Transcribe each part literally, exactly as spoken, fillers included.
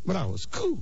Voilà, au secours.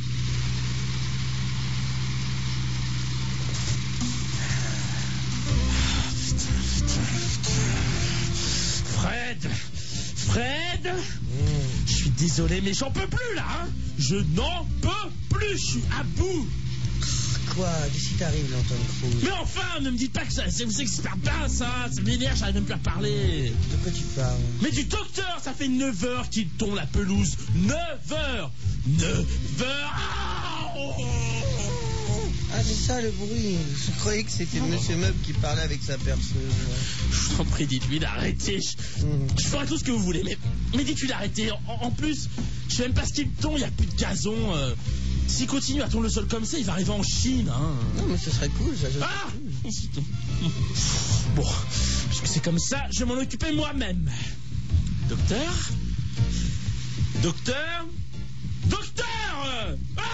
Fred Fred mmh. Je suis désolé, mais j'en peux plus, là, hein. Je n'en peux plus, je suis à bout. Quoi? Qu'est-ce qui t'arrive, Anton Cruz? Mais enfin, ne me dites pas que ça, ça vous explique pas, ça. Ça m'énerve, j'arrive même plus à parler. De quoi tu parles? Mais du docteur, ça fait neuf heures qu'il tombe la pelouse. neuf heures neuf heures ah, oh. Ah, c'est ça le bruit. Je croyais que c'était oh. Monsieur Meuble qui parlait avec sa perceuse. Je vous en prie, dites-lui d'arrêter. Je, mmh. je ferai tout ce que vous voulez, mais, mais dites-lui d'arrêter. En, en plus, je sais même pas ce qu'il tombe, il n'y a plus de gazon. Euh, S'il continue à tourner le sol comme ça, il va arriver en Chine. Hein. Non, mais ce serait cool, ça. Ah cool. Bon, puisque c'est comme ça, je vais m'en occuper moi-même. Docteur Docteur Docteur ah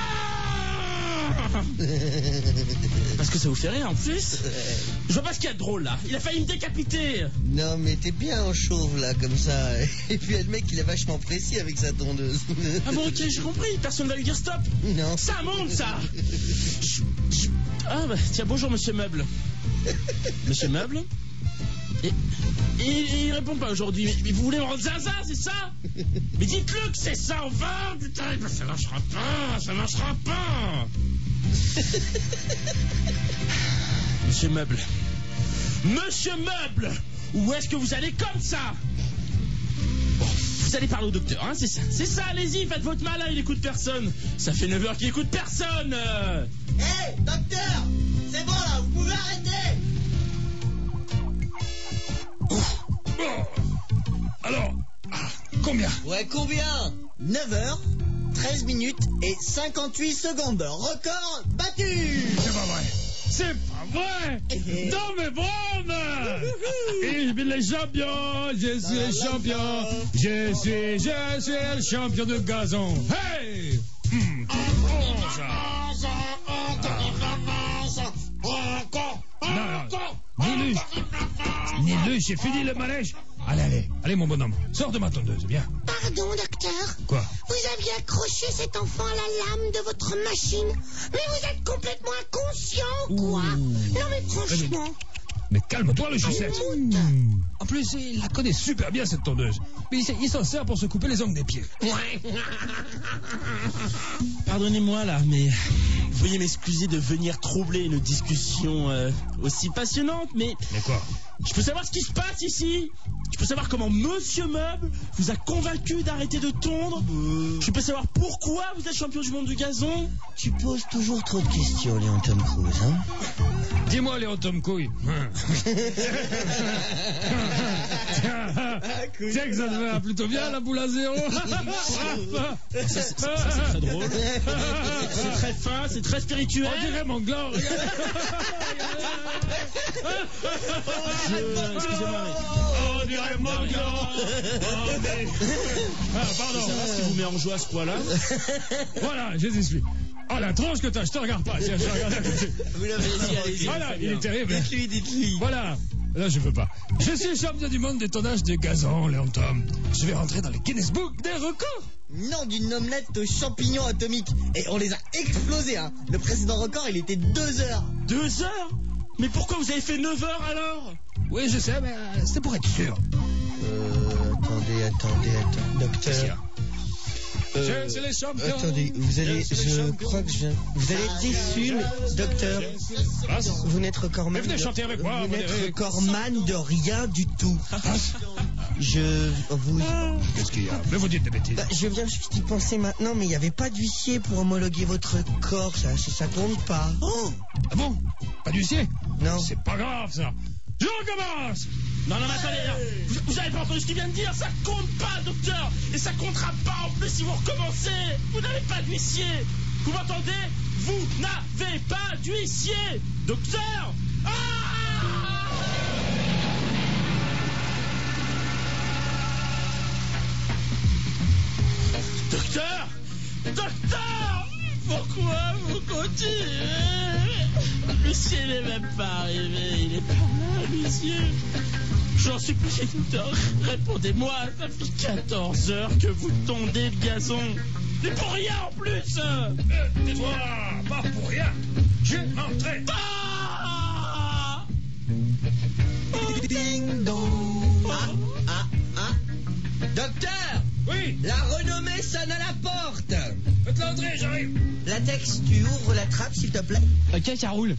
Parce que ça vous fait rire en plus. Je vois pas ce qu'il y a de drôle là. Il a failli me décapiter. Non mais t'es bien en chauve là comme ça. Et puis le mec il est vachement précis avec sa tondeuse. Ah bon ok j'ai compris. Personne va lui dire stop. Non. Ça monte ça. Ah bah tiens bonjour monsieur Meuble. Monsieur Meuble. Et, et il répond pas aujourd'hui. Mais, mais vous voulez me rendre zinzin, c'est ça? Mais dites-le que c'est ça, enfin. Putain, ça marchera pas, ça marchera pas. Monsieur Meuble. Monsieur Meuble, où est-ce que vous allez comme ça? Bon, vous allez parler au docteur, hein, c'est ça. C'est ça, allez-y, faites votre malin, il écoute personne. Ça fait neuf heures qu'il écoute personne. Hé, hey, docteur, c'est bon là, vous pouvez arrêter. Alors, ah, combien? Ouais, combien? neuf heures, treize minutes et cinquante-huit secondes. Record battu. C'est pas vrai. C'est pas vrai. Non mais bon. Ich bin le champion. Je suis le champion. Je suis, je suis le champion de gazon. Hey. Hum, Non, non. Dis-lui. Dis-lui, j'ai fini le manège. Allez, allez, allez mon bonhomme, sors de ma tondeuse, viens. Pardon, docteur. Quoi? Vous aviez accroché cet enfant à la lame de votre machine, mais vous êtes complètement inconscient ou quoi? Ouh. Non mais franchement... Mais calme-toi, le chaussette. Mmh. En plus, il la connaît super bien, cette tondeuse. Mais il, il s'en sert pour se couper les ongles des pieds. Ouais. Pardonnez-moi, là, mais... Veuillez m'excuser de venir troubler une discussion euh, aussi passionnante, mais... Mais quoi? Je peux savoir ce qui se passe ici? Je peux savoir comment Monsieur Meuble vous a convaincu d'arrêter de tondre? euh... Je peux savoir pourquoi vous êtes champion du monde du gazon? Tu poses toujours trop de questions, Léon Tom Cruise, hein? Dis-moi, Léon Tom Couille. Tiens que ça te va plutôt bien, la boule à zéro. ça, c'est, ça, ça, c'est très drôle. C'est très fin, c'est très spirituel. On dirait mon gland. Je... Excusez-moi, mais... On dirait mon gland. Ah, pardon. Ça va ce qui vous met en joie à ce point-là? Voilà, je t'explique. Oh, la tronche que t'as, je te regarde pas. Je regarde à côté. Vous l'avez dit, allez-y. Voilà, il est terrible. Dites-lui, dites-lui. Voilà. Là, je peux pas. Je suis champion du monde des tonnages de gazon, Léon Tom. Je vais rentrer dans les Guinness Book des records. Non, d'une omelette aux champignons atomiques. Et on les a explosés, hein. Le précédent record, il était deux heures. Deux heures? Mais pourquoi vous avez fait neuf heures alors? Oui, je sais, mais euh, c'était pour être sûr. Euh, attendez, attendez, attendez. Docteur. Euh, je suis les champions. Attendez, vous allez, je, je crois que je viens. Vous allez être déçu, mais, docteur. Vous n'êtes recordman. Venez chanter avec moi. Vous n'êtes recordman de rien du tout. Je vous. Qu'est-ce qu'il y a? Mais vous dites des bêtises. Bah, je viens juste y penser maintenant, mais il n'y avait pas d'huissier pour homologuer votre corps. Ça, ça, ça compte pas. Oh. Ah bon? Pas d'huissier? Non. C'est pas grave ça. Je recommence. Non, non, mais attendez, là. Vous, vous avez pas entendu ce qu'il vient de dire? Ça compte pas, docteur. Et ça comptera pas en plus si vous recommencez. Vous n'avez pas d'huissier. Vous m'entendez? Vous n'avez pas d'huissier. Docteur. Ah! Docteur. Docteur. Pourquoi vous continuez? L'huissier n'est même pas arrivé. Il est pas là, l'huissier. J'en supplie, docteur, répondez-moi. Ça fait quatorze heures que vous tondez le gazon. Mais pour rien en plus. Euh, tais-toi, pas pour rien. Je m'entraîne. Ah Ding dong. Ah, ah, ah. Docteur, Oui, la renommée sonne à la porte. faites l'entrée, j'arrive. Latex, tu ouvres la trappe, s'il te plaît. Ok, ça roule.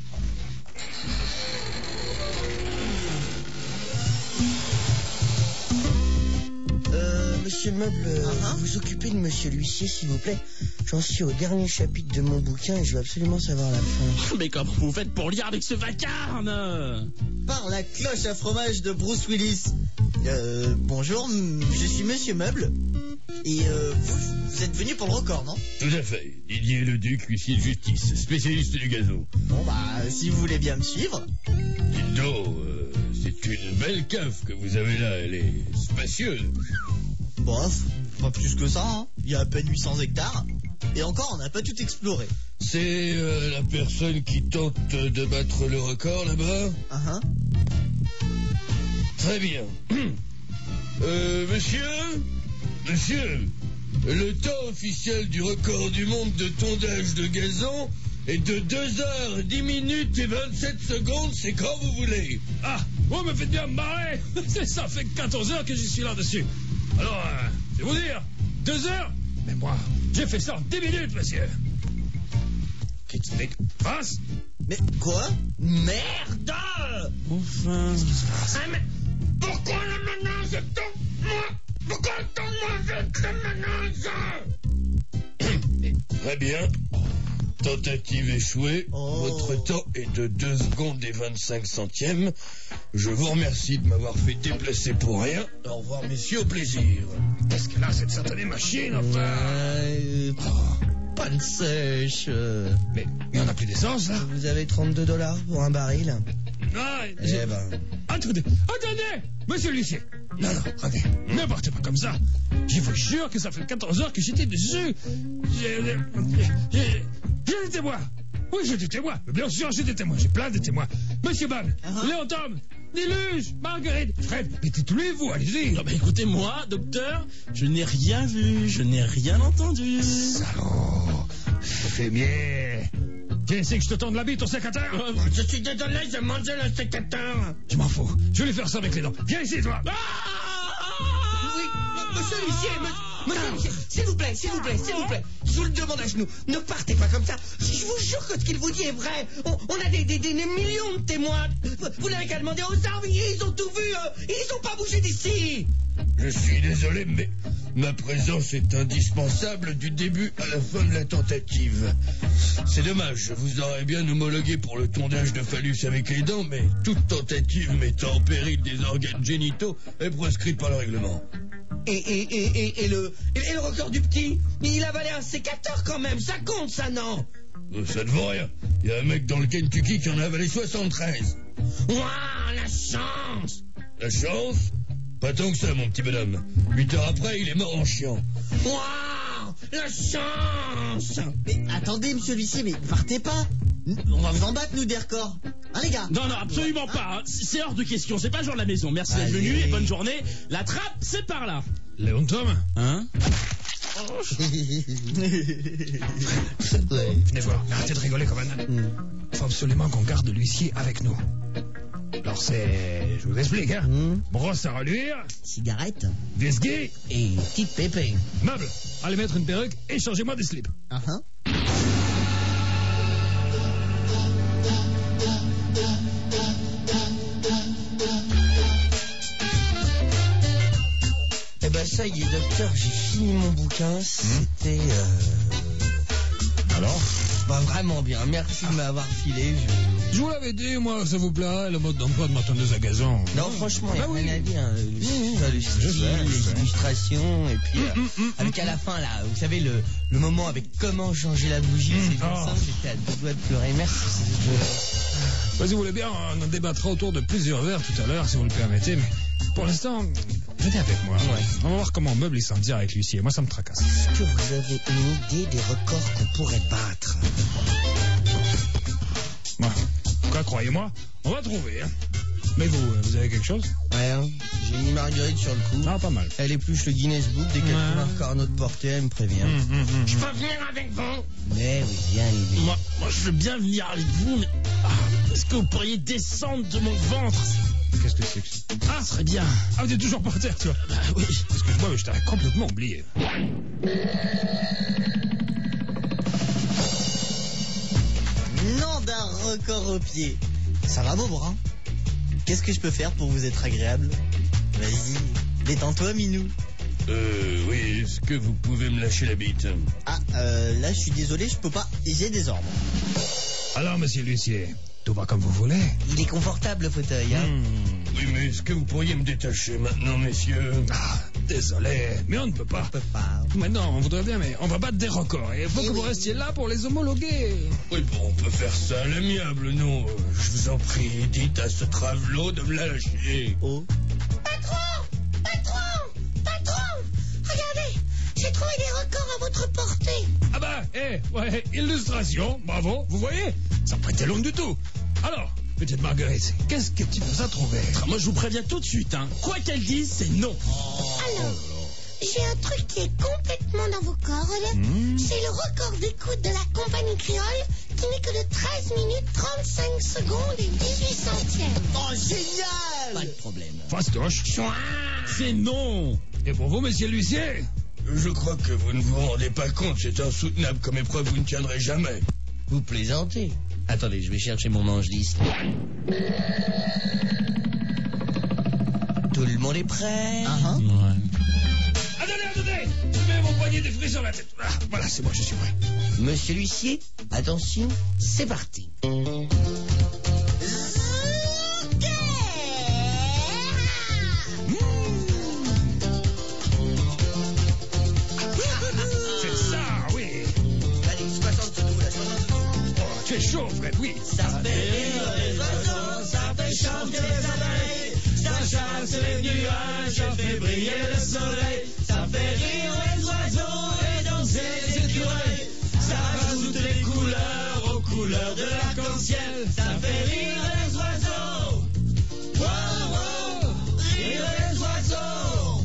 Euh, monsieur Meuble, euh, vous vous occupez de monsieur l'huissier, s'il vous plaît. J'en suis au dernier chapitre de mon bouquin et je veux absolument savoir la fin. Mais comment vous faites pour lire avec ce vacarme? Par la cloche à fromage de Bruce Willis. Euh, bonjour, m- je suis monsieur Meuble. Et euh, vous, vous êtes venu pour le record, non? Tout à fait. Didier Leduc, huissier de justice, spécialiste du gazon. Bon, bah, si vous voulez bien me suivre. Dites donc, euh, c'est une belle cave que vous avez là. Elle est spacieuse. Bof, pas plus que ça, hein. Il y a à peine huit cents hectares. Et encore, on n'a pas tout exploré. C'est euh, la personne qui tente de battre le record là-bas? Ah, hein. Très bien. Euh, monsieur Monsieur, le temps officiel du record du monde de tondage de gazon est de deux heures, dix minutes et vingt-sept secondes, c'est quand vous voulez. Ah, vous me faites bien me marrer. Ça fait quatorze heures que je suis là-dessus. Alors, euh, je vais vous dire, deux heures. Mais moi, j'ai fait ça en dix minutes, monsieur. Qu'est-ce que c'est? Passe. Mais quoi? Merde! Enfin... Ah, mais pourquoi la menace tombe moi? Pourquoi tombe-moi cette menace? Très bien. Tentative échouée. Oh. Votre temps est de deux secondes et vingt-cinq centièmes. Je vous remercie de m'avoir fait déplacer pour rien. Au revoir, messieurs, au plaisir. Qu'est-ce que là, cette satanée machine, enfin? Euh, panne sèche. euh. Mais il n'y en a plus d'essence, là? Vous avez trente-deux dollars pour un baril? Ah, Eh ben... Attendez, attendez, monsieur l'huissier. Non, non, attendez, ne partez pas comme ça. Je vous jure que ça fait quatorze heures que j'étais dessus. J'ai j'ai- j'ai des témoins. Oui, j'ai des témoins. Bien sûr, j'ai des témoins. J'ai plein de témoins. Monsieur Bab, Uh-huh. Léon Tom, Déluge, Marguerite, Fred, mettez-les vous, allez-y. Non, mais écoutez, moi, docteur, je n'ai rien vu, je n'ai rien entendu. Salaud, fais bien. Tu sais que je te tende la bite au sécateur? Je suis désolé, j'ai mangé le sécateur. Je m'en fous. Je vais lui faire ça avec les dents. Viens ici, toi. Oui, monsieur l'huissier, monsieur, monsieur l'huissier, s'il vous plaît, s'il vous plaît, s'il vous plaît, je vous le demande à genoux, ne partez pas comme ça. Je vous jure que ce qu'il vous dit est vrai. On, on a des, des, des millions de témoins. Vous n'avez qu'à demander aux armes, ils ont tout vu, euh, ils n'ont pas bougé d'ici. Je suis désolé, mais ma présence est indispensable du début à la fin de la tentative. C'est dommage, je vous aurais bien homologué pour le tondage de phallus avec les dents, mais toute tentative mettant en péril des organes génitaux est proscrite par le règlement. Et, et, et, et, et le, et, et le record du petit, il avalait un sécateur quand même, ça compte ça, non? Euh, Ça ne vaut rien. Il y a un mec dans le Kentucky qui en a avalé soixante-treize. Ouah, la chance. La chance? Pas tant que ça, mon petit bonhomme. Huit heures après, il est mort en chiant. Ouah, la chance. Mais attendez, monsieur l'huissier, mais partez pas. On va vous en battre, nous, des records. Hein, les gars? Non, non, absolument pas. hein. C'est hors de question. C'est pas genre de la maison. Merci d'être Allez. venu et bonne journée. La trappe, c'est par là. Léon Tom? Hein? Venez voir, arrêtez de rigoler comme un âne. Faut absolument qu'on garde l'huissier avec nous. Alors c'est... Je vous explique, hein. Hmm. Brosse à reluire, Cigarette whisky, et petite pépé. meuble. Allez mettre une perruque et changez-moi de slip. Ah, hein. Eh ben ça y est, docteur, j'ai fini mon bouquin. C'était... Euh... Alors? Bah vraiment bien, merci de m'avoir filé. Je... Je vous l'avais dit, moi, ça vous plaît, le mode d'emploi de ma tondeuse à gazon. Non, franchement, il n'y a Bah oui. rien à dire. hein. Le- Mmh, ça, le- je sais, ouais, je les sais. illustrations, et puis euh, Mmh, mmh, mmh, avec à la fin, là, vous savez, le, le moment avec comment changer la bougie, Mmh, c'est comme oh. ça, j'étais à deux doigts de pleurer. Merci. Bah, si vous voulez bien, on en débattra autour de plusieurs verres tout à l'heure, si vous le permettez, mais pour l'instant, venez avec moi. Ouais. On va voir comment Meuble il s'en tire avec l'huissier. Moi, ça me tracasse. Est-ce que vous avez une idée des records qu'on pourrait battre? Ouais. Quoi, croyez-moi, on va trouver. Hein. Mais vous, euh, vous avez quelque chose? Ouais, hein, J'ai mis Marguerite sur le coup. Ah, pas mal. Elle épluche le Guinness Book. Dès qu'elle Ouais. trouve un record à notre portée, elle me prévient. Hum, hum, hum, Je hum. peux venir avec vous? Mais oui, viens, Lily. Moi, moi, je veux bien venir avec vous, mais ah, est-ce que vous pourriez descendre de mon ventre? Qu'est-ce que c'est que ça? Ah, ce serait bien. Ah, vous êtes toujours par terre, tu vois. Bah oui. Excuse-moi, mais je t'avais complètement oublié. Nom d'un record au pied. Ça va, beau bras? Qu'est-ce que je peux faire pour vous être agréable? Vas-y, détends-toi, Minou. Euh, oui, est-ce que vous pouvez me lâcher la bite? Ah, euh, là, je suis désolé, je peux pas. J'ai des ordres. Alors, monsieur l'huissier, tout va comme vous voulez. Il est confortable, le fauteuil, hein? Hum. Oui, mais est-ce que vous pourriez me détacher maintenant, messieurs? Ah, désolé, mais on ne peut pas. Je peux pas. Maintenant, on voudrait bien, mais on va battre des records. Et il faut Eh que vous oui. restiez là pour les homologuer. Oui, bon, on peut faire ça à l'amiable, non? Euh, Je vous en prie, dites à ce travelot de me la lâcher. Oh. Patron! Patron! Patron! Regardez, j'ai trouvé des records à votre portée. Ah bah, eh, ouais, illustration, bravo, vous voyez? Ça n'a pas été long du tout. Alors, petite Marguerite, qu'est-ce que tu nous as trouvé? Ah, moi, je vous préviens tout de suite, hein. Quoi qu'elle dise, c'est non. Alors, j'ai un truc qui est complètement dans vos cordes. Mmh. C'est le record d'écoute de la compagnie créole qui n'est que de treize minutes trente-cinq secondes et dix-huit centièmes. Oh, génial! Pas de problème. Fastoche. C'est non. Et pour vous, monsieur l'huissier? Je crois que vous ne vous rendez pas compte, c'est insoutenable comme épreuve, vous ne tiendrez jamais. Vous plaisantez. Attendez, je vais chercher mon manche-liste. Tout le monde est prêt? Uh-huh. Ouais. Attendez, attendez! Je mets mon poignet de fruits sur la tête. Ah, voilà, c'est moi, je suis prêt. Monsieur l'huissier, attention, c'est parti. C'est ça, oui. Allez, soixante-douze, la soixante-douze. Oh, tu es chaud, Fred, oui. Ça fait rire les oiseaux, ça fait chanter les abeilles, ça chasse les nuages, ça fait briller le soleil, ça fait rire les oiseaux et danser les écureuils, ça rajoute les couleurs aux couleurs de l'arc-en-ciel, ça fait rire les oiseaux. Wow, wow, rire les oiseaux.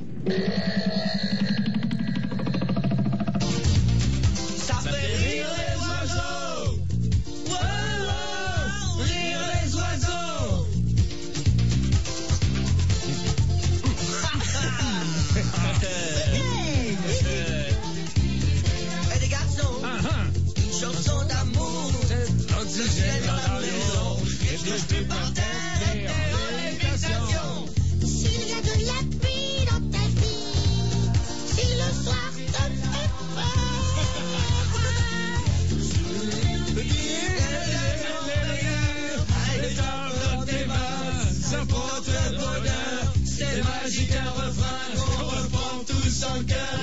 Ça fait rire les oiseaux. Wow, wow, rire les oiseaux. Hey les garçons, Ah, ah. une chanson d'amour, C'est l'oxygène dans l'avion. et je te plus par terre, et l'invitation. S'il y a de la pluie dans ta vie, si le soir te fait Les arbres dans tes mains, ça porte le bonheur. C'est magique un refrain qu'on reprend tous en cœur.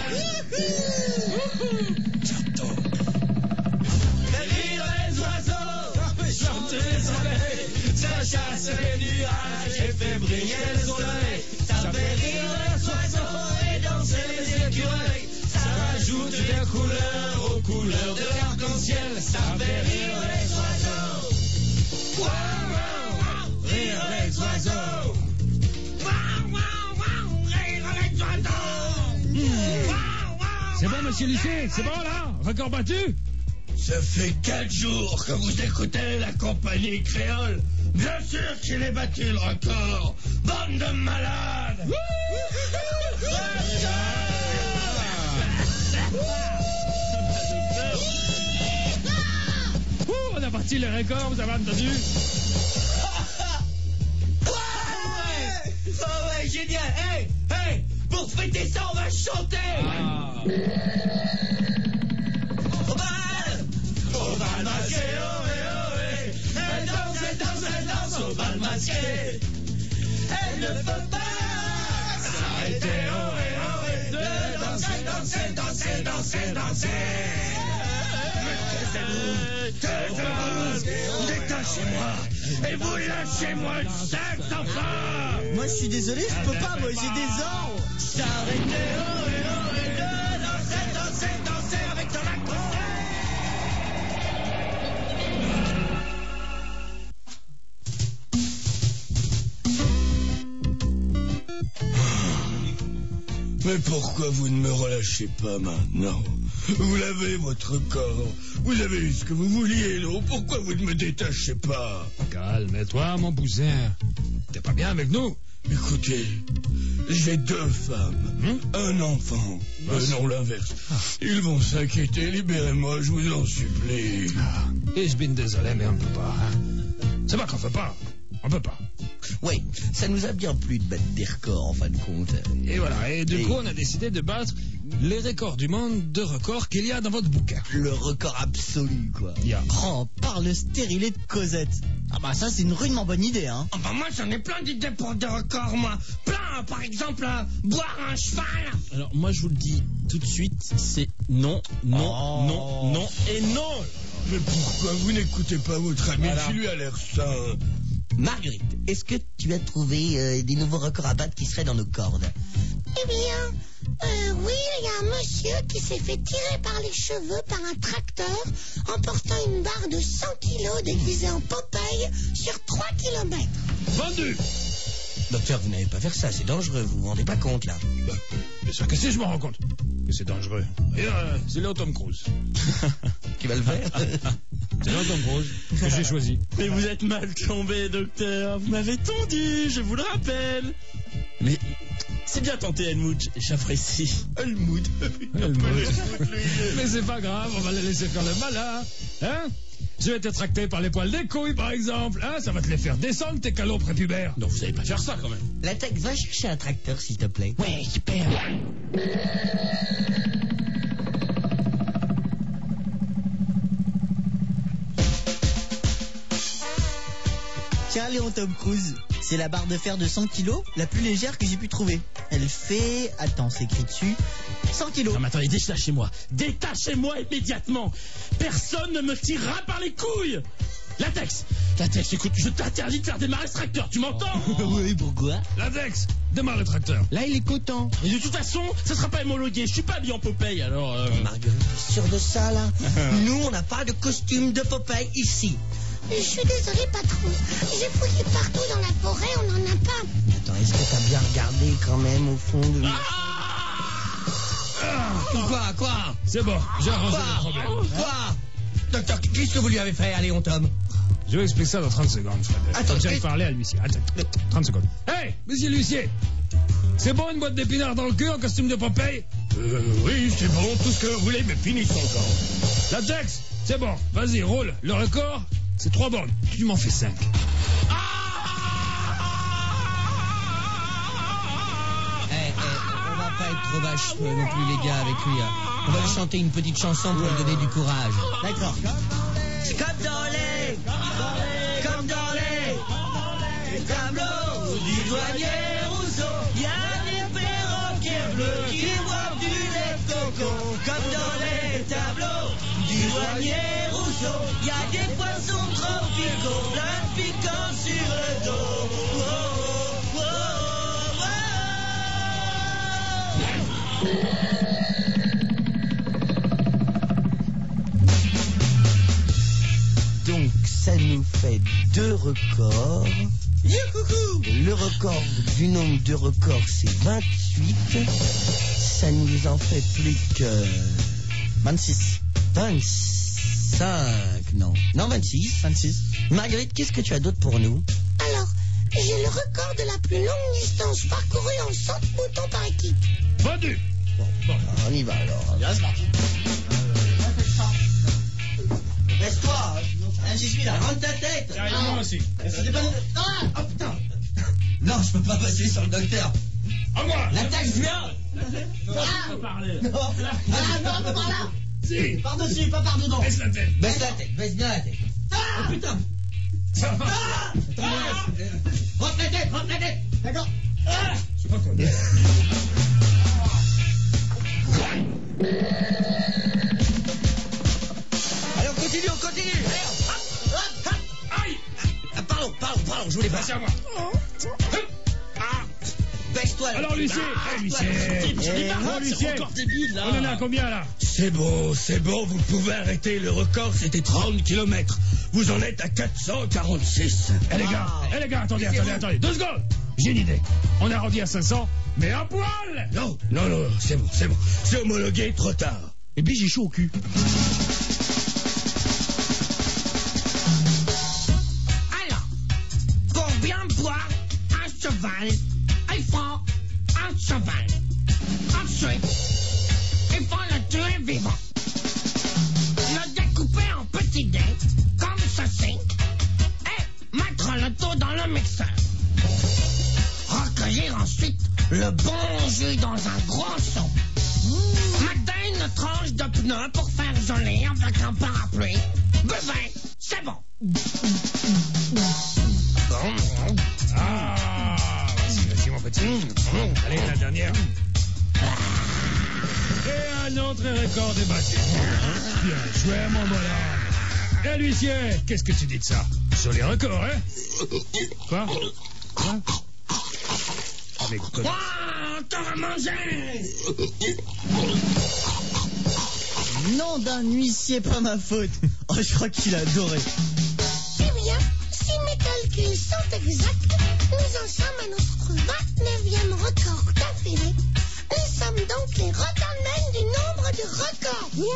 Fait rire les oiseaux, fait chanter les soleils, ça chasse les nuages et fait briller le soleil. Ça fait rire les oiseaux et danser les écureuils, ça rajoute des couleurs aux couleurs de l'arc-en-ciel. Ça fait rire les oiseaux. Wow, wow, wow, rire les oiseaux. Wow, wow, wow, rire les oiseaux. Wow, wow. C'est bon, monsieur l'huissier? C'est bon, là? Record battu? Ça fait quatre jours que vous écoutez la compagnie créole. Bien sûr qu'il est battu le record. Bande de malades. Ouh, on a battu le record, vous avez entendu? Ouais! Oh ouais, génial! Hey! Hey! Pour fêter ça, on va chanter! Ah. Au bal! Au bal masqué, ohé, ohé! Elle danse, elle danse, elle danse au bal masqué! Elle ne peut pas s'arrêter, ohé, ohé! De danser, danser, danser, danser, danser! Détachez-moi et vous lâchez-moi le sac, enfin. Moi, je suis désolé, je peux pas, moi, j'ai des ordres! S'arrêter, ohé, ohé! De danser, danser, danser avec ton accent! Mais pourquoi vous ne me relâchez pas maintenant? Vous l'avez, votre corps. Vous avez eu ce que vous vouliez, non? Pourquoi vous ne me détachez pas? Calme-toi, mon cousin. T'es pas bien avec nous? Écoutez, j'ai deux femmes, Hum? un enfant. Ah, Euh, non, l'inverse. Ils vont s'inquiéter, libérez-moi, je vous en supplie. Ah, et je bin désolé, mais on ne peut pas. Hein. C'est pas qu'on peut pas. On peut pas. Oui, ça nous a bien plu de battre des records en fin de compte. Et voilà. Et du Et- coup, on a décidé de battre les records du monde de records qu'il y a dans votre bouquin. Le record absolu, quoi. Yeah. Oh, par le stérilet de Cosette. Ah bah ça c'est une rudement bonne idée, hein. Ah bah moi j'en ai plein d'idées pour des records, moi. Plein, par exemple, euh, boire un cheval. Alors moi je vous le dis tout de suite, c'est non, non, Oh. non, non et non. Mais pourquoi vous n'écoutez pas votre ami Voilà. qui lui a l'air sain? Marguerite, est-ce que tu as trouvé euh, des nouveaux records à battre qui seraient dans nos cordes? Eh bien, euh, oui, il y a un monsieur qui s'est fait tirer par les cheveux par un tracteur en portant une barre de cent kilos déguisée en Popeye sur trois kilomètres. Vendu. Docteur, vous n'allez pas faire ça, c'est dangereux, vous vous rendez pas compte, là. Bah, bien sûr que si, je m'en rends compte. Que c'est dangereux. Et euh, c'est Léo Tom Cruise. Qui va le faire? C'est Léo Tom Cruise que j'ai choisi. Mais vous êtes mal tombé, docteur. Vous m'avez tondu, je vous le rappelle. Mais c'est bien tenté, Helmut. J'apprécie. Helmut. Mais c'est pas grave, on va les laisser faire le malin. Hein? Je vais te tracter par les poils des couilles, par exemple. Hein? Ça va te les faire descendre, tes calots prépubères. Non, vous allez pas faire ça quand même. La tech, va chercher un tracteur, s'il te plaît. Ouais, super. Tiens, Léon Tom Cruise, c'est la barre de fer de cent kilos, la plus légère que j'ai pu trouver. Elle fait... Attends, c'est écrit dessus. cent kilos. Non mais attendez, détachez-moi. Détachez-moi immédiatement. Personne ne me tirera par les couilles. Latex, Latex, écoute, je t'interdis de faire démarrer ce tracteur, tu m'entends? Oui, pourquoi? Latex, démarre le tracteur. Là, il est coton. Et de toute façon, ça sera pas homologué. Je suis pas habillé en Popeye, alors... euh, Marguerite, t'es sûre de ça, là? Nous, on n'a pas de costume de Popeye ici. Je suis désolée, patron. J'ai fouillé partout dans la forêt, on n'en a pas. Attends, est-ce que t'as bien regardé quand même au fond de... Quoi, quoi? C'est bon, j'ai arrangé le Quoi? problème. Quoi? Docteur, qu'est-ce que vous lui avez fait à Léon Tom? Je vais expliquer ça dans trente secondes, Fred. Attends, Faut que j'aille mais- parler à l'huissier. Attends, trente secondes. Hey, monsieur l'huissier, c'est bon une boîte d'épinards dans le cul en costume de Popeye? Euh, oui, c'est bon, tout ce que vous voulez, mais finissons encore. Latex, c'est bon, vas-y, roule. Le record, c'est trois bornes. Tu m'en fais cinq. Eh, eh, on va pas être trop vache euh, non plus, les gars, avec lui. Hein. On va lui chanter une petite chanson pour lui donner du courage. D'accord. Comme dans les, comme dans les, les tableaux du douanier Rousseau, il y a des perroquets bleus qui boivent du lait de coco. Comme dans les tableaux du douanier Rousseau, il y a des poissons tropicaux, plein de piquants sur le dos. Oh, oh, oh, oh. Donc ça nous fait deux records. Le record du nombre de records c'est vingt-huit. Ça nous en fait plus que vingt-six. vingt-cinq. Non, non vingt-six. vingt-six. Marguerite, qu'est-ce que tu as d'autre pour nous? Alors, j'ai le record de la plus longue distance parcourue en cent moutons par équipe. Vendu. On y va alors. Reste-toi. J'y suis là. Rentre ta tête. Derrière moi aussi. C'était pas... Ah, oh putain. Non, je peux pas passer sur le docteur. À moi. La taxe vient. on peut parler. Non. Ah, non, pas par là. Si. Par-dessus, pas par-dedans. Baisse la tête. Baisse la tête, baisse bien la tête. Ah, putain. Ça va. Ah, ah. Rentre la tête, rentre la tête. D'accord. Ah. Je sais pas quoi dire. Allez, on continue, on continue. Allez, hop, hop, hop. Aïe. Ah, pardon, pardon, pardon, je voulais pas. C'est à moi. Baisse-toi. là. Alors, l'huissier. Ah, Eh, l'huissier. J'en ai marre, Bon, c'est l'huissier. encore débile, là. On en est à combien, là? C'est bon, c'est bon, vous pouvez arrêter. Le record, c'était trente kilomètres. Vous en êtes à quatre cent quarante-six. Eh les gars, eh les gars, attendez, attendez, attendez, deux secondes. J'ai une idée. On a arrondi à cinq cents Mais à poil. Non, non, non, c'est bon, c'est bon. C'est homologué, trop tard. Et puis j'ai chaud au cul. Alors, pour bien boire un cheval, il faut un cheval. Ensuite, il faut le tuer vivant. Le découper en petits dés, comme ceci, et mettre le tout dans le mixeur. Recueillir ensuite le bon jus dans un gros seau. Mettre une tranche de pneu pour faire joli avec un parapluie. Buvez, c'est bon. Ah, vas-y, vas-y, mon petit. Allez, la dernière. Et un autre record de battu. Bien joué, mon bonhomme. Et l'huissier, qu'est-ce que tu dis de ça? Sur les records, hein? Quoi? Quoi? Mais quoi? Ouah, t'auras mangé. Nom d'un huissier, pas ma faute. Oh, je crois qu'il a adoré. Eh bien, si mes calculs sont exacts, nous en sommes à notre vingt-neuvième record d'affilée. Nous sommes donc les recordmen du nombre de records.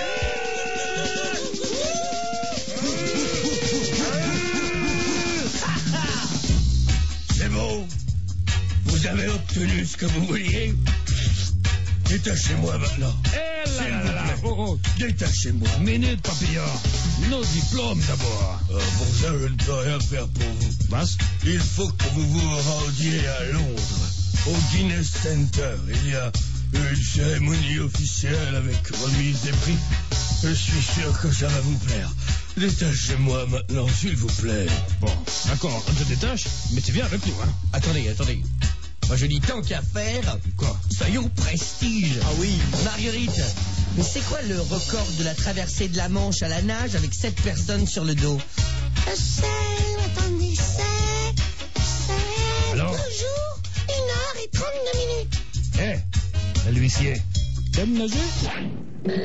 C'est bon. Vous avez obtenu ce que vous vouliez. Détachez-moi maintenant. Eh là S'il là vous là là. plaît. Oh, oh. Détachez-moi. Minute, papillon. Nos diplômes d'abord. Euh, pour ça, je ne peux rien faire pour vous. Basse. Il faut que vous vous rendiez à Londres, au Guinness Center. Il y a une cérémonie officielle avec remise des prix. Je suis sûr que ça va vous plaire. Détachez-moi maintenant, s'il vous plaît. Bon, d'accord, on te détache, mais tu viens avec nous, hein? Attendez, attendez. Moi je dis tant qu'à faire, Quoi? soyons prestige. Ah oui. Marguerite, mais c'est quoi le record de la traversée de la Manche à la nage avec sept personnes sur le dos? Je sais, attendez, c'est... C'est... Alors? Deux jours, une heure et trente-deux minutes. Eh, l'huissier, t'aimes nager?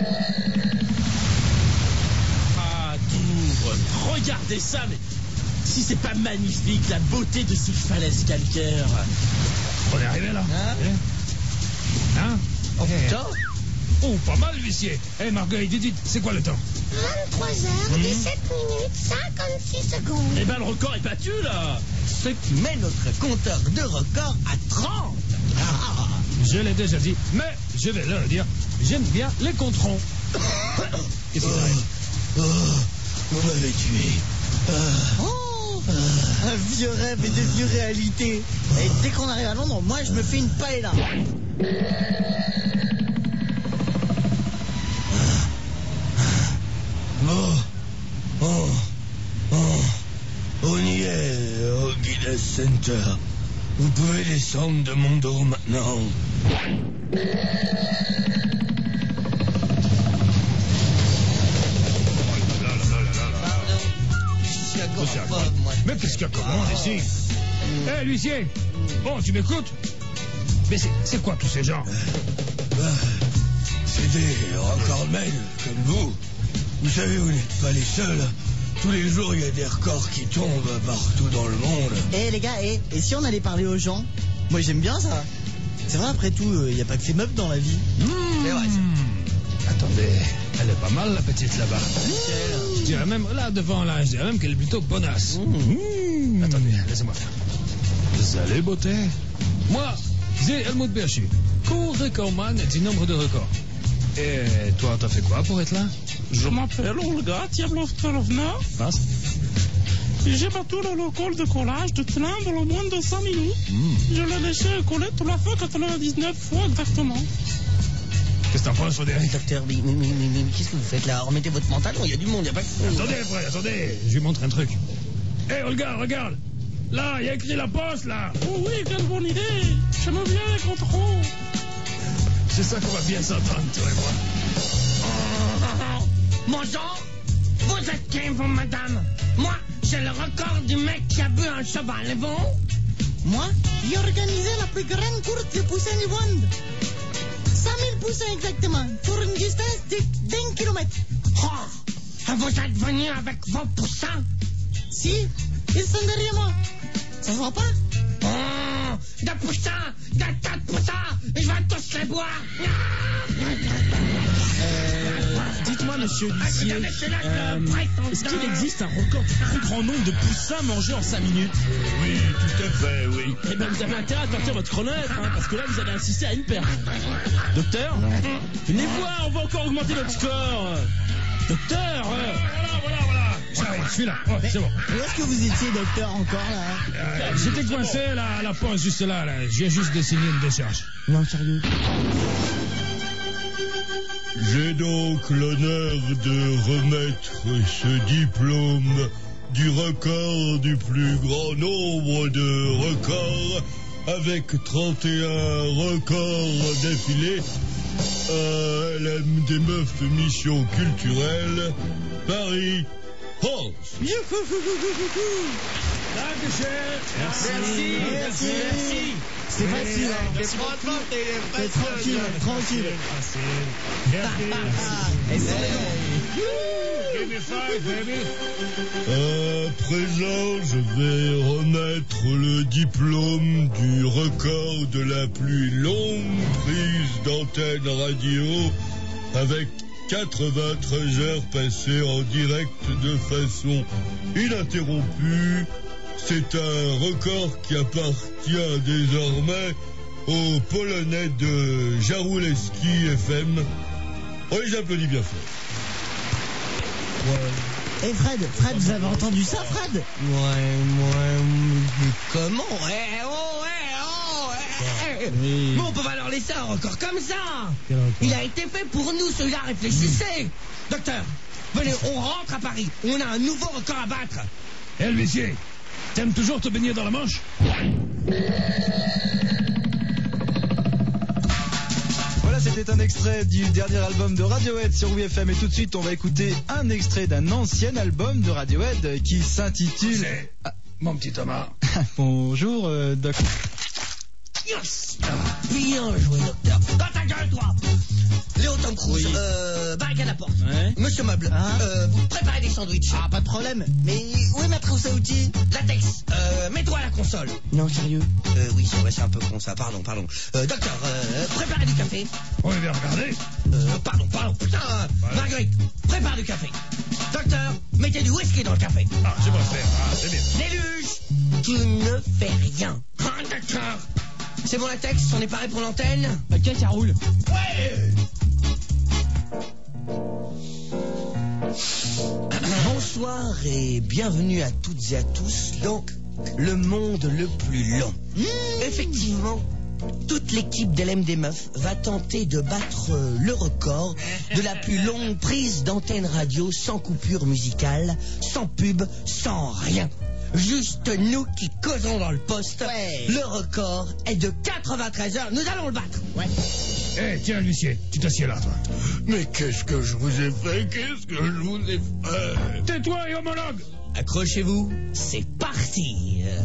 Ah, Douvre, regardez ça, mais si c'est pas magnifique, la beauté de ces falaises calcaires. On est arrivé là. Hein? Eh? Hein? Oh Eh. putain. Oh, pas mal, l'huissier. Eh, Marguerite, dites, c'est quoi le temps? vingt-trois heures, dix-sept minutes, cinquante-six secondes. Eh ben, le record est battu, là. Ce qui met notre compteur de record à trente. Ah. Je l'ai déjà dit, mais je vais leur dire, j'aime bien les controns. Qu'est-ce qui t'arrive? Oh, vous m'avez tué. Ah, Oh, un vieux rêve est devenu réalité. Et dès qu'on arrive à Londres, moi je me fais une paella. bon, oh, oh, on y est au Guinness Center. Vous pouvez descendre de mon dos maintenant. Je suis Oh, c'est agoraphobe, incroyable. moi. Mais qu'est-ce qu'il y a comme monde ici? Eh, l'huissier, bon, tu m'écoutes? Mais c'est c'est quoi tous ces gens? Bah, c'est des recordmen comme vous. Vous savez, vous n'êtes pas les seuls. Tous les jours, il y a des records qui tombent partout dans le monde. Eh les gars, eh, et si on allait parler aux gens? Moi j'aime bien ça. C'est vrai, après tout, il n'y a pas que ces meubles dans la vie. C'est vrai, ça. Attendez, elle est pas mal la petite là-bas. Je dirais même, là devant là, je dirais même qu'elle est plutôt bonasse. Mmh. Attendez, laissez-moi faire. Salut beauté. Moi, c'est Helmut Berchu, co-recordman du nombre de records. Et toi, t'as fait quoi pour être là? Je m'appelle Olga Tiablovna. Passe. J'ai battu le record de collage de train dans le moins de cinq minutes. Mmh. Je l'ai laissé coller toute la fois quatre-vingt-dix-neuf fois exactement. Qu'est-ce que t'en penses, Frédéric? Docteur, mais, mais, mais, mais, mais qu'est-ce que vous faites là? Remettez votre pantalon, il y a du monde, il n'y a pas que... Attendez, frère, attendez, je lui montre un truc. Hé, hey, Olga, regarde. Là, il y a écrit la poste, là. Oh oui, quelle bonne idée. J'aime bien les contrôles. C'est ça qu'on va bien s'entendre, toi et moi. Bonjour, vous êtes qui, vous, madame? Moi, j'ai le record du mec qui a bu un cheval, et vous? Moi, j'ai organisé la plus grande course de poussins du monde. cinq mille poussins exactement, pour une distance de vingt kilomètres. Oh, vous êtes venu avec vos poussins? Si, ils sont derrière moi. Ça se voit pas? Oh, de poussins, de tas de poussins, et je vais tous les boire. Euh, dites-moi, monsieur l'huissier, Euh, Est-ce qu'il existe un record du plus grand nombre de poussins mangés en cinq minutes? Oui, tout à fait, oui. Eh ben vous avez intérêt à sortir votre chronomètre, hein, parce que là vous allez assister à une perte. Docteur, venez voir, on va encore augmenter notre score. Docteur, euh, Voilà, voilà, voilà. J'arrive, je suis là. Ouais, c'est bon. où est-ce que vous étiez, docteur, encore là? Euh, J'étais coincé là, à la pause juste là. là. J'ai juste dessiné une décharge. Non, sérieux. J'ai donc l'honneur de remettre ce diplôme du record du plus grand nombre de records avec trente et un records d'affilée à la des meufs mission culturelle Paris, France. Dankeschön. merci, Merci. C'est facile, hein. C'est franchement, t'es Mais tranquille, tranquille. Et c'est Give me five, baby. À présent, je vais remettre le diplôme du record de la plus longue prise d'antenne radio avec quatre-vingt-treize heures passées en direct de façon ininterrompue. C'est un record qui appartient désormais au Polonais de Jarouleski F M. On les applaudit bien fort. Et Fred, Fred, vous avez entendu ça, Fred? Ouais, ouais, mais comment? Eh, oh, eh, oh, eh, eh. Oui. Mais on peut pas leur laisser un record comme ça. Il a été fait pour nous, celui-là, réfléchissez. Docteur, venez, on rentre à Paris. On a un nouveau record à battre. Eh, l'huissier, t'aimes toujours te baigner dans la Manche? Voilà, c'était un extrait du dernier album de Radiohead sur W F M. Et tout de suite, on va écouter un extrait d'un ancien album de Radiohead qui s'intitule... C'est mon petit Thomas. Bonjour, euh, Doc. Yes. Bien joué, docteur. Dans ta gueule, toi. Léo Tom Cruise, Oui. euh, barricade à la porte. Ouais. Monsieur Meuble, Hein euh, vous préparez des sandwichs. Ah, pas de problème. Mais où est ma trousse à outils? Latex, euh, mets-toi à la console. Non, sérieux. Euh, oui, c'est vrai, c'est un peu con ça, pardon, pardon. Euh, docteur, euh, préparez du café. On est bien regardé. Euh, pardon, pardon, putain, euh, Marguerite, prépare du café. Docteur, mettez du whisky dans le café. Ah, je vais faire. Ah, c'est bien. Déluge, tu ne fais rien. Ah, docteur. C'est bon, latex, on est paré pour l'antenne? Ok, ça roule. Ouais. Bonsoir et bienvenue à toutes et à tous dans le monde le plus long. Effectivement, toute l'équipe d'L M des Meufs va tenter de battre euh, le record de la plus longue prise d'antenne radio sans coupure musicale, sans pub, sans rien. Juste nous qui causons dans le poste. Ouais. Le record est de quatre-vingt-treize heures. Nous allons le battre. Ouais. Eh, tiens, l'huissier, tu t'assieds là, toi. Mais qu'est-ce que je vous ai fait? Qu'est-ce que je vous ai fait? Tais-toi et homologue. Accrochez-vous, c'est parti. Euh...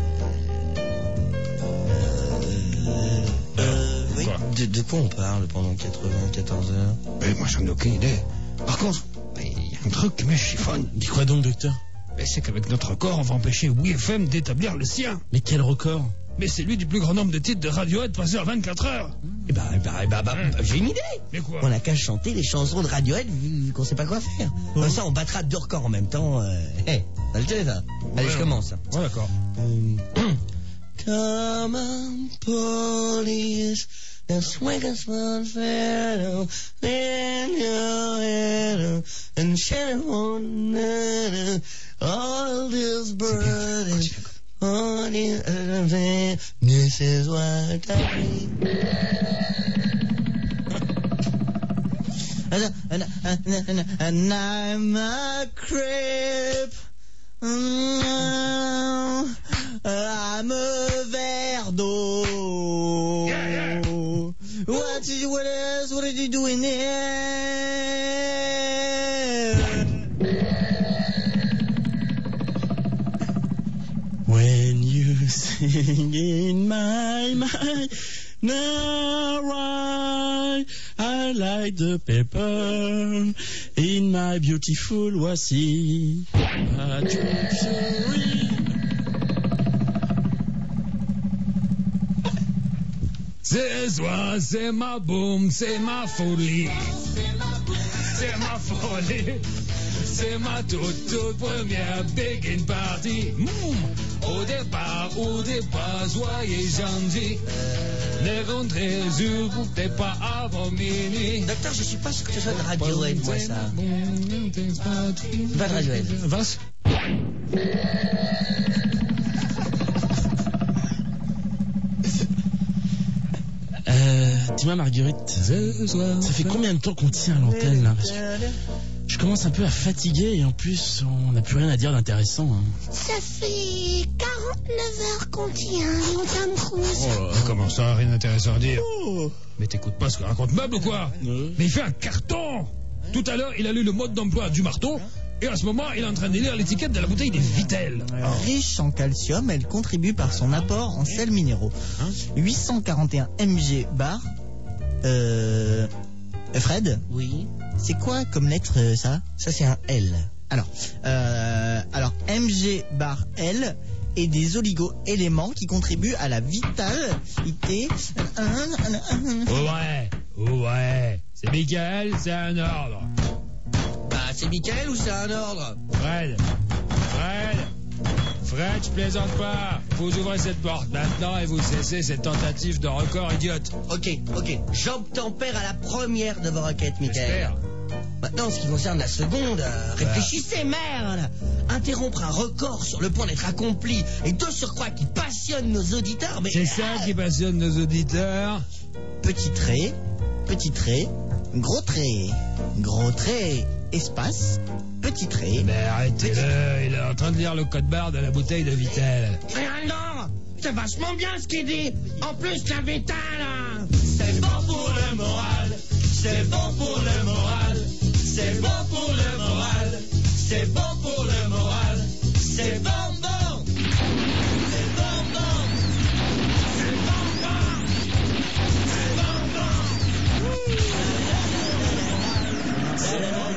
Euh, oui. Quoi De, de quoi on parle pendant quatre-vingt-quatorze heures? Mais moi, j'en ai aucune idée. Par contre, il y a un truc qui me chiffonne. Dis quoi donc, docteur? Mais c'est qu'avec notre record, on va empêcher W F M d'établir le sien. Mais quel record? Mais c'est lui du plus grand nombre de titres de Radiohead passés en vingt-quatre heures. Eh ben, eh ben, eh ben, bah, Hum. bah, j'ai une idée. Mais quoi? On n'a qu'à chanter les chansons de Radiohead vu qu'on sait pas quoi faire. Comme ça, on battra deux records en même temps. Euh... Hey, ça le tient, ça. Allez, je Ouais. commence. Ouais, d'accord. Come on, police, the swing is one fair, then your head, and share one, all this burden, on it, this is what I mean. And, and, and, and, and I'm a creep. Mm, I'm a verre d'eau. Yeah, yeah. What is, what is, what are you doing there? When you sing in my mind, now I, I like the pepper in my beautiful Wasi. A Ce soir, c'est ma boum, c'est ma folie. C'est ma folie. C'est ma toute, toute première begin party. Mmh. Au départ, au départ, soyez gentils. Ne rentrez sur vous, peut-être pas avant minuit. Docteur, je suis pas sûr que ce soit de Radiohead, moi, ça. Pas de Radiohead. Was? Euh, dis-moi Marguerite, ça fait combien de temps qu'on tient à l'antenne là? Parce que je commence un peu à fatiguer et en plus on n'a plus rien à dire d'intéressant. Hein. Ça fait quarante-neuf heures qu'on tient, mon Tom Cruise. Oh là, comment ça, rien d'intéressant à dire? Oh. Mais t'écoutes pas ce que raconte Meuble ou quoi? euh. Mais il fait un carton. Tout à l'heure, il a lu le mode d'emploi du marteau. Et à ce moment, il est en train de lire l'étiquette de la bouteille des Vittel. Oh. Riche en calcium, elle contribue par son apport en sels minéraux. Hein? huit cent quarante et un millilitres bar. Euh... Fred? Oui. C'est quoi comme lettre euh, ça? Ça c'est un L. Alors, euh, alors mg bar L et des oligo-éléments qui contribuent à la vitalité. Ouais, ouais. C'est Michael, c'est un ordre. Bah, c'est Michael ou c'est un ordre? Fred, Fred, Fred, je plaisante pas. Vous ouvrez cette porte maintenant et vous cessez cette tentative de record idiote. Ok, ok. J'obtempère à la première de vos requêtes, Michael. Maintenant, en ce qui concerne la seconde, euh, réfléchissez, merde. Interrompre un record sur le point d'être accompli et de surcroît qui passionne nos auditeurs, mais... C'est ça qui passionne nos auditeurs. Petit trait, petit trait, gros trait, gros trait, espace, petit trait. Mais arrêtez-le, il est en train de lire le code barre de la bouteille de Vittel. Mais alors, c'est vachement bien ce qu'il dit. En plus, la Vittel, là. C'est bon pour le moral, c'est bon pour le moral, c'est bon pour le moral, c'est bon pour le moral, c'est bon, bon, c'est bon, bon, c'est bon, bon, c'est bon, bon. C'est bon, bon.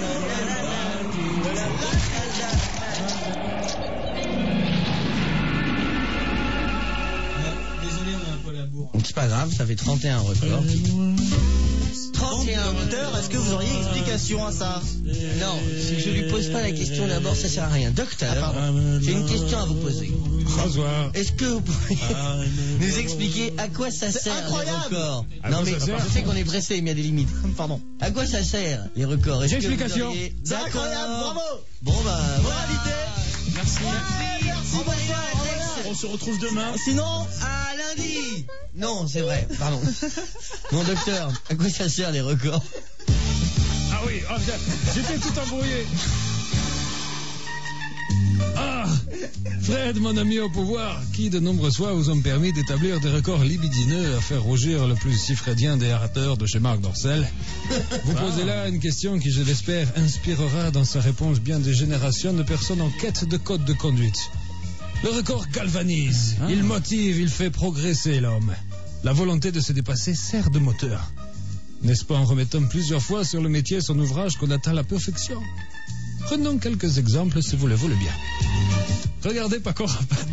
C'est pas grave, ça fait trente et un records. trente et un Docteur, est-ce que vous auriez explication à ça? Non, si je lui pose pas la question d'abord, ça sert à rien. Docteur, ah, j'ai une question à vous poser. Bonsoir. Est-ce que vous pourriez nous expliquer à quoi ça sert incroyable. les records? À Non quoi mais ça sert je sais qu'on est pressé, mais il y a des limites. Pardon. À quoi ça sert les records? Est-ce J'ai que vous explication. auriez- C'est D'accord. incroyable, bravo. Bon bah, Moralité. Merci. Merci. On se retrouve demain. Sinon, à lundi. Non, c'est vrai, pardon. Mon docteur, à quoi ça sert les records? Ah oui, oh, j'étais tout embrouillé. Ah, Fred, mon ami au pouvoir, qui de nombreuses fois vous ont permis d'établir des records libidineux à faire rougir le plus si fredien des orateurs de chez Marc Dorcel. Vous posez là une question qui, je l'espère, inspirera dans sa réponse bien des générations de personnes en quête de code de conduite. Le record galvanise, il motive, il fait progresser l'homme. La volonté de se dépasser sert de moteur. N'est-ce pas en remettant plusieurs fois sur le métier son ouvrage qu'on atteint la perfection? Prenons quelques exemples si vous le voulez bien. Regardez Paco Rabanne.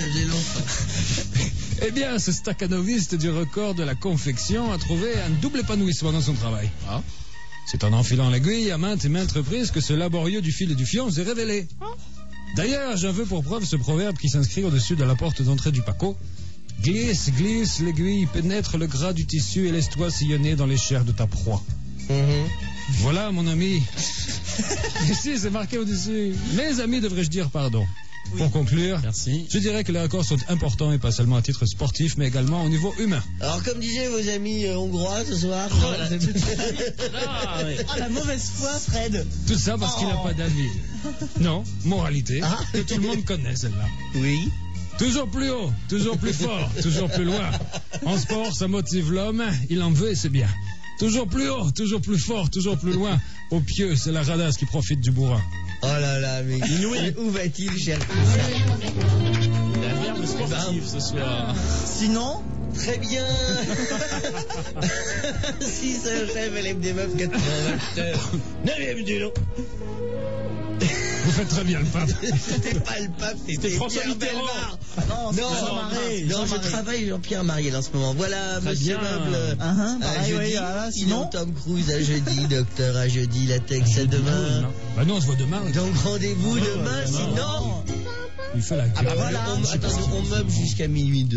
Eh bien, ce staccanoviste du record de la confection a trouvé un double épanouissement dans son travail. Ah. C'est en enfilant l'aiguille à maintes et maintes reprises que ce laborieux du fil et du fion s'est révélé. D'ailleurs, j'en veux pour preuve ce proverbe qui s'inscrit au-dessus de la porte d'entrée du Paco. Glisse, glisse, l'aiguille pénètre le gras du tissu et laisse-toi sillonner dans les chairs de ta proie. Mm-hmm. Voilà, mon ami. Ici, c'est marqué au-dessus. Mes amis, devrais-je dire, pardon. Oui. Pour conclure, merci. Je dirais que les records sont importants et pas seulement à titre sportif, mais également au niveau humain. Alors, comme disaient vos amis euh, hongrois ce soir. Oh, la... ah, ouais. Ah, la mauvaise foi, Fred. Tout ça parce oh. qu'il n'a pas d'avis. Non, moralité, ah. que tout le monde connaît celle-là. Oui. Toujours plus haut, toujours plus fort, toujours plus loin. En sport, ça motive l'homme, il en veut et c'est bien. Toujours plus haut, toujours plus fort, toujours plus loin. Au pieu, c'est la radasse qui profite du bourrin. Oh là là, mais où va-t-il chercher la verbe sportive ce soir. Sinon, très bien. Si ce chef élève des meufs quatre-vingts. neuvième du lot. Vous faites très bien le pape. C'était pas le pape, c'était François Pierre Mitterrand. Bellemare. Non, Non, Jean Marais, non, Jean je Marais. travaille Jean-Pierre Mariel en ce moment. Voilà, Très monsieur bien. Meuble. Ah, ah, À pareil, jeudi, oui, ah, sinon sinon Tom Cruise à jeudi, docteur à jeudi, la texte à demain. Bah non, on se voit demain. Donc rendez-vous Ah, demain, demain. sinon. Il fait la Ah bah gueule. voilà. On, attendez, on meuble jusqu'à minuit deux.